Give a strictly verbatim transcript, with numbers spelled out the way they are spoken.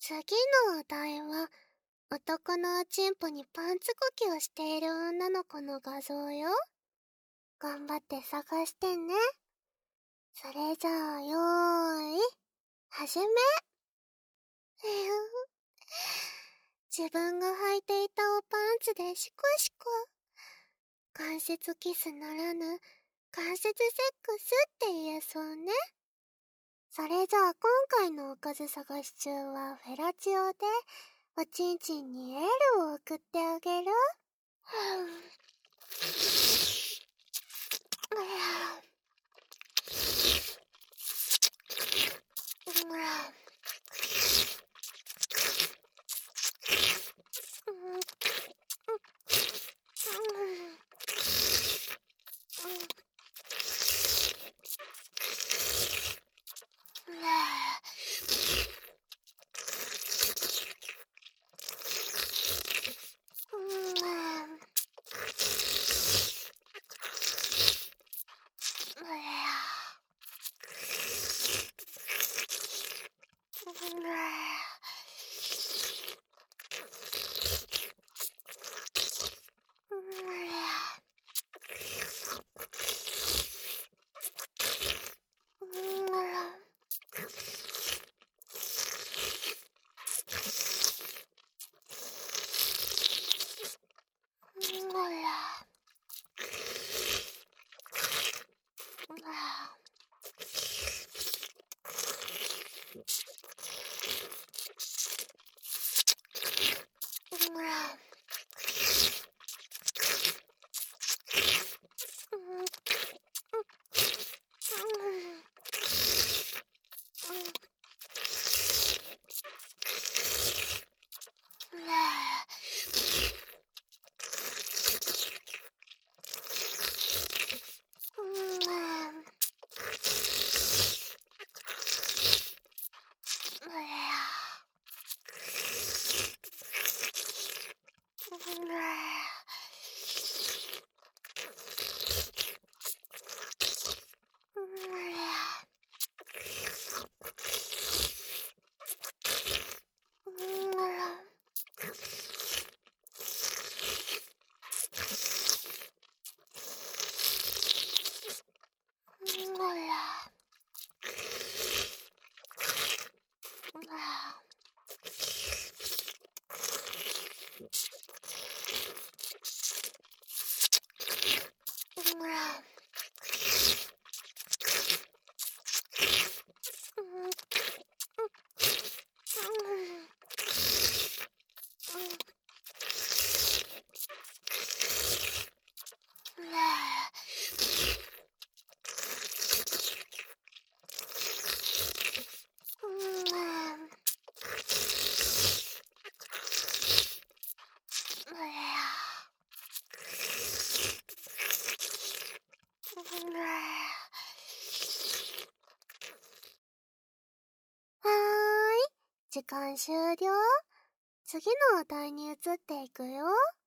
次のお題は、男のおちんぽにパンツ呼吸をしている女の子の画像よ。頑張って探してね。それじゃあ、よーい、始め。自分が履いていたおパンツでシコシコ。関節キスならぬ、関節セックスって言えそうね。それじゃあ今回のおかず探し中はフェラチオでおちんちんにエールを送ってあげる。はーい、時間終了。次のお題に移っていくよ。